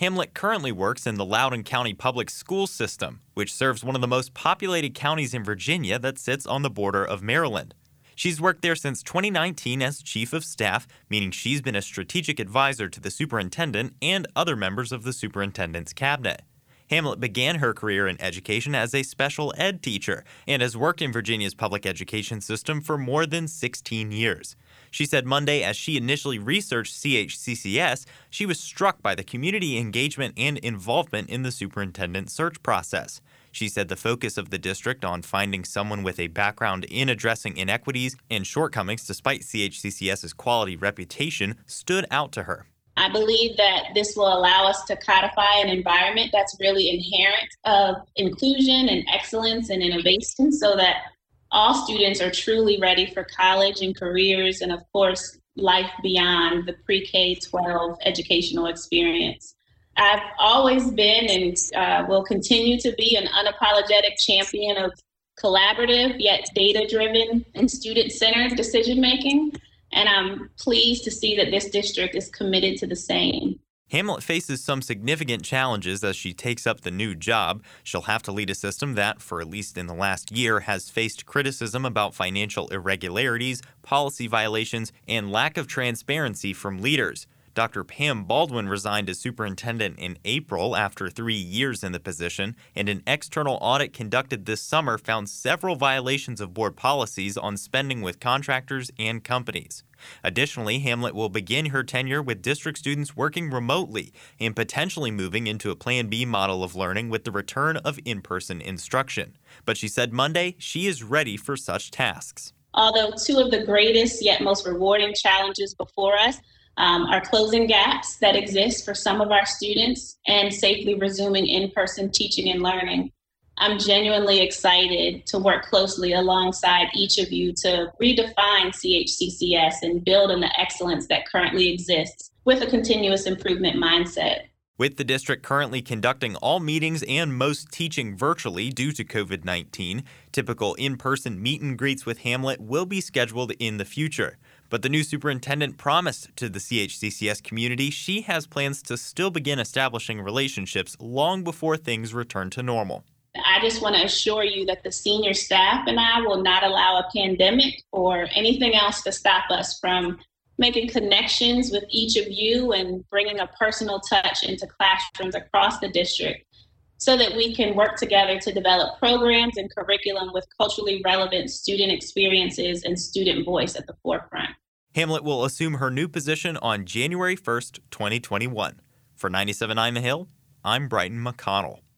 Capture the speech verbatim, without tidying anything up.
Hamlet currently works in the Loudoun County Public School System, which serves one of the most populated counties in Virginia that sits on the border of Maryland. She's worked there since twenty nineteen as chief of staff, meaning she's been a strategic advisor to the superintendent and other members of the superintendent's cabinet. Hamlet began her career in education as a special ed teacher and has worked in Virginia's public education system for more than sixteen years. She said Monday as she initially researched C H C C S, she was struck by the community engagement and involvement in the superintendent search process. She said the focus of the district on finding someone with a background in addressing inequities and shortcomings despite CHCCS's quality reputation stood out to her. I believe that this will allow us to codify an environment that's really inherent of inclusion and excellence and innovation so that all students are truly ready for college and careers and, of course, life beyond the pre-K twelve educational experience. I've always been and uh, will continue to be an unapologetic champion of collaborative yet data-driven and student-centered decision-making, and I'm pleased to see that this district is committed to the same. Hamlet faces some significant challenges as she takes up the new job. She'll have to lead a system that, for at least in the last year, has faced criticism about financial irregularities, policy violations, and lack of transparency from leaders. Doctor Pam Baldwin resigned as superintendent in April after three years in the position, and an external audit conducted this summer found several violations of board policies on spending with contractors and companies. Additionally, Hamlet will begin her tenure with district students working remotely and potentially moving into a Plan B model of learning with the return of in-person instruction. But she said Monday she is ready for such tasks. Although two of the greatest yet most rewarding challenges before us Um, are closing gaps that exist for some of our students and safely resuming in-person teaching and learning. I'm genuinely excited to work closely alongside each of you to redefine C H C C S and build on the excellence that currently exists with a continuous improvement mindset. With the district currently conducting all meetings and most teaching virtually due to covid nineteen, typical in-person meet and greets with Hamlet will be scheduled in the future. But the new superintendent promised to the C H C C S community she has plans to still begin establishing relationships long before things return to normal. I just want to assure you that the senior staff and I will not allow a pandemic or anything else to stop us from making connections with each of you and bringing a personal touch into classrooms across the district so that we can work together to develop programs and curriculum with culturally relevant student experiences and student voice at the forefront. Hamlet will assume her new position on January first, twenty twenty-one. For ninety-seven point nine The Hill, I'm Brighton McConnell.